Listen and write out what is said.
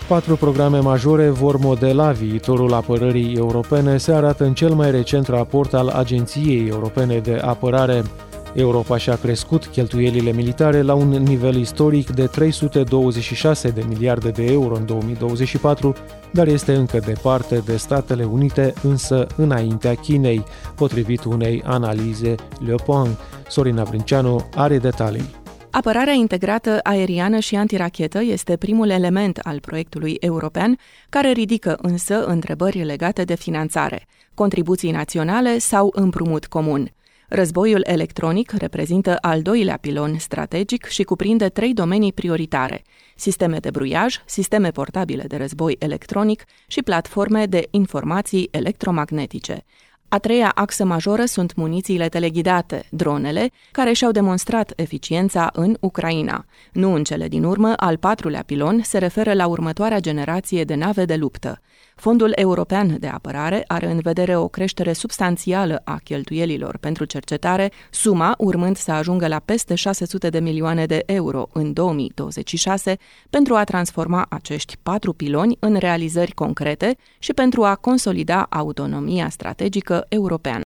4 programe majore vor modela viitorul apărării europene, se arată în cel mai recent raport al Agenției Europene de Apărare. Europa și-a crescut cheltuielile militare la un nivel istoric de 326 de miliarde de euro în 2024, dar este încă departe de Statele Unite, însă înaintea Chinei, potrivit unei analize Le Point. Sorina Brânceanu are detalii. Apărarea integrată aeriană și antirachetă este primul element al proiectului european, care ridică însă întrebări legate de finanțare, contribuții naționale sau împrumut comun. Războiul electronic reprezintă al doilea pilon strategic și cuprinde 3 domenii prioritare: sisteme de bruiaj, sisteme portabile de război electronic și platforme de informații electromagnetice. A treia axă majoră sunt munițiile teleghidate, dronele, care și-au demonstrat eficiența în Ucraina. Nu în cele din urmă, al 4-lea pilon se referă la următoarea generație de nave de luptă. Fondul European de Apărare are în vedere o creștere substanțială a cheltuielilor pentru cercetare, suma urmând să ajungă la peste 600 de milioane de euro în 2026 pentru a transforma acești 4 piloni în realizări concrete și pentru a consolida autonomia strategică europeană.